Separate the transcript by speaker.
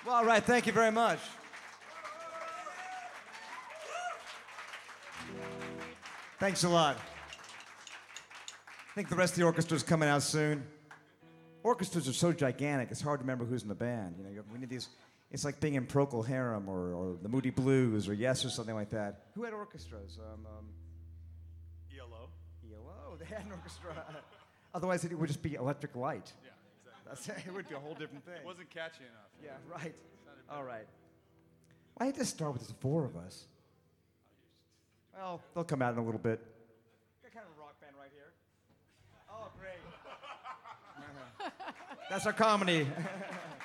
Speaker 1: Well, all right, thank you very much. Thanks a lot. I think the rest of the orchestra's coming out soon. Orchestras are so gigantic, it's hard to remember who's in the band. You know, we need these. It's like being in Procol Harum or the Moody Blues or Yes or something like that. Who had orchestras?
Speaker 2: ELO.
Speaker 1: ELO, they had an orchestra. Otherwise, it would just be Electric Light.
Speaker 2: Yeah, exactly.
Speaker 1: It would be a whole different thing.
Speaker 2: It wasn't catchy enough.
Speaker 1: Yeah, right. All right. Why did this start with the four of us? Well, they'll come out in a little bit. Got kind of a rock band right here. Oh, great. That's our comedy.